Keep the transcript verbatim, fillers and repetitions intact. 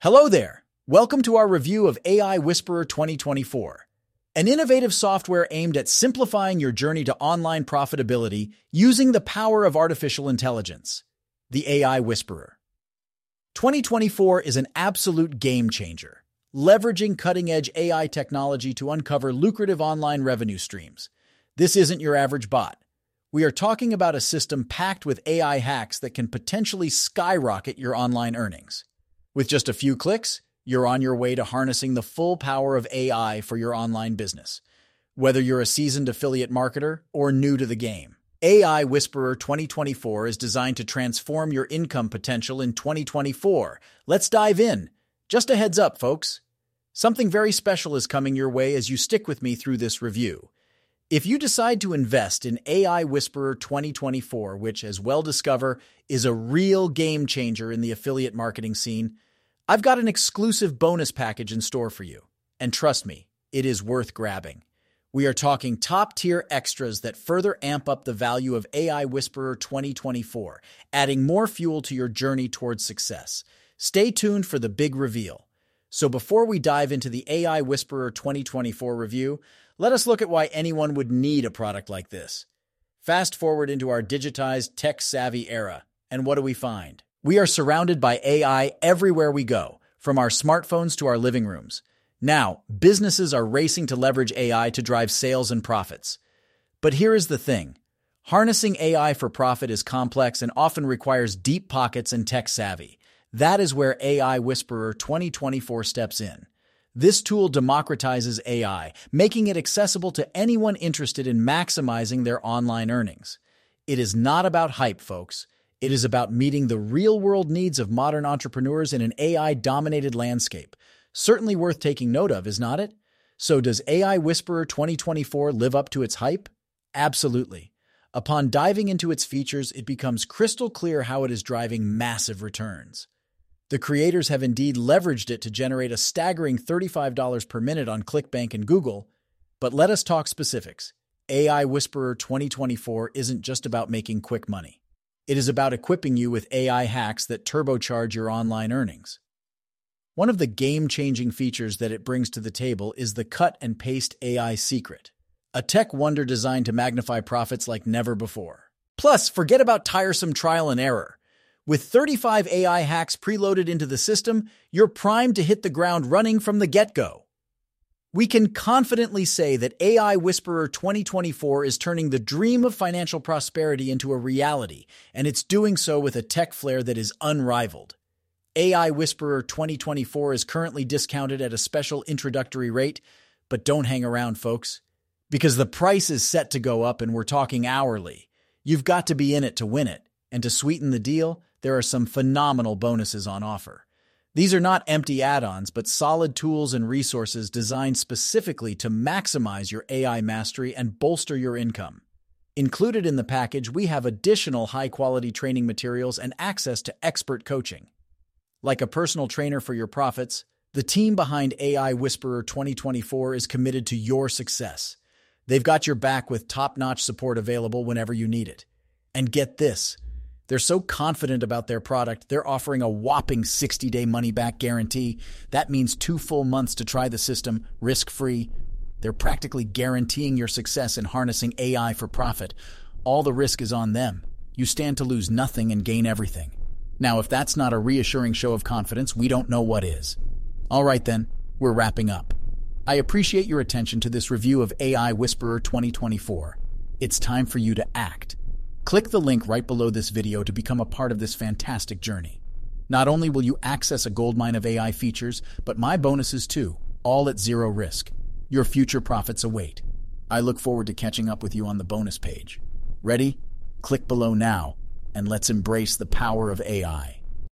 Hello there! Welcome to our review of A I Whisperer twenty twenty-four, an innovative software aimed at simplifying your journey to online profitability using the power of artificial intelligence. The A I Whisperer. twenty twenty-four is an absolute game changer, leveraging cutting-edge A I technology to uncover lucrative online revenue streams. This isn't your average bot. We are talking about a system packed with A I hacks that can potentially skyrocket your online earnings. With just a few clicks, you're on your way to harnessing the full power of A I for your online business. Whether you're a seasoned affiliate marketer or new to the game, A I Whisperer twenty twenty-four is designed to transform your income potential in twenty twenty-four. Let's dive in. Just a heads up, folks. Something very special is coming your way as you stick with me through this review. If you decide to invest in A I Whisperer twenty twenty-four, which, as well discover, is a real game changer in the affiliate marketing scene, I've got an exclusive bonus package in store for you. And trust me, it is worth grabbing. We are talking top-tier extras that further amp up the value of A I Whisperer twenty twenty-four, adding more fuel to your journey towards success. Stay tuned for the big reveal. So before we dive into the A I Whisperer twenty twenty-four review, let us look at why anyone would need a product like this. Fast forward into our digitized, tech-savvy era, and what do we find? We are surrounded by A I everywhere we go, from our smartphones to our living rooms. Now, businesses are racing to leverage A I to drive sales and profits. But here is the thing. Harnessing A I for profit is complex and often requires deep pockets and tech savvy. That is where A I Whisperer twenty twenty-four steps in. This tool democratizes A I, making it accessible to anyone interested in maximizing their online earnings. It is not about hype, folks. It is about meeting the real-world needs of modern entrepreneurs in an A I-dominated landscape. Certainly worth taking note of, is not it? So does A I Whisperer twenty twenty-four live up to its hype? Absolutely. Upon diving into its features, it becomes crystal clear how it is driving massive returns. The creators have indeed leveraged it to generate a staggering thirty-five dollars per minute on ClickBank and Google. But let us talk specifics. A I Whisperer twenty twenty-four isn't just about making quick money. It is about equipping you with A I hacks that turbocharge your online earnings. One of the game-changing features that it brings to the table is the Cut and Paste A I Secret, a tech wonder designed to magnify profits like never before. Plus, forget about tiresome trial and error. With thirty-five A I hacks preloaded into the system, you're primed to hit the ground running from the get-go. We can confidently say that A I Whisperer twenty twenty-four is turning the dream of financial prosperity into a reality, and it's doing so with a tech flair that is unrivaled. A I Whisperer twenty twenty-four is currently discounted at a special introductory rate, but don't hang around, folks, because the price is set to go up and we're talking hourly. You've got to be in it to win it, and to sweeten the deal, there are some phenomenal bonuses on offer. These are not empty add-ons, but solid tools and resources designed specifically to maximize your A I mastery and bolster your income. Included in the package, we have additional high-quality training materials and access to expert coaching. Like a personal trainer for your profits, the team behind A I Whisperer twenty twenty-four is committed to your success. They've got your back with top-notch support available whenever you need it. And get this. They're so confident about their product, they're offering a whopping sixty-day money-back guarantee. That means two full months to try the system, risk-free. They're practically guaranteeing your success in harnessing A I for profit. All the risk is on them. You stand to lose nothing and gain everything. Now, if that's not a reassuring show of confidence, we don't know what is. All right then, we're wrapping up. I appreciate your attention to this review of A I Whisperer twenty twenty-four. It's time for you to act. Click the link right below this video to become a part of this fantastic journey. Not only will you access a goldmine of A I features, but my bonuses too, all at zero risk. Your future profits await. I look forward to catching up with you on the bonus page. Ready? Click below now, and let's embrace the power of A I.